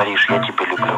говоришь, я тебя люблю.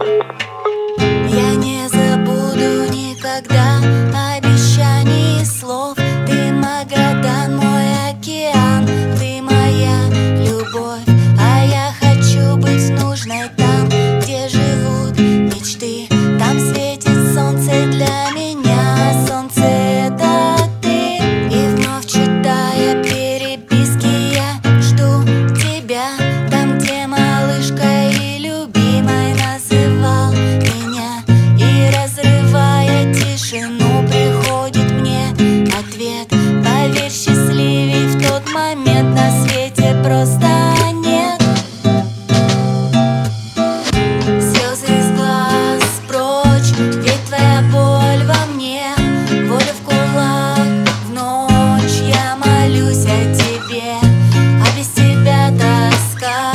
Я не забуду никогда обещаний и слов. Ты Магадан, мой океан, ты моя любовь. А я хочу быть нужной там, где живут мечты. Там светит солнце для меня, солнце это ты. И вновь читая переписки я жду тебя. Там, где малышкой и любимой называл меня. И разрывая тишину, приходит мне ответ. Поверь, счастливей в тот момент на свете просто нет. Слезы из глаз прочь, ведь твоя боль во мне. Воля в кулак, в ночь я молюсь о тебе, а без тебя тоска.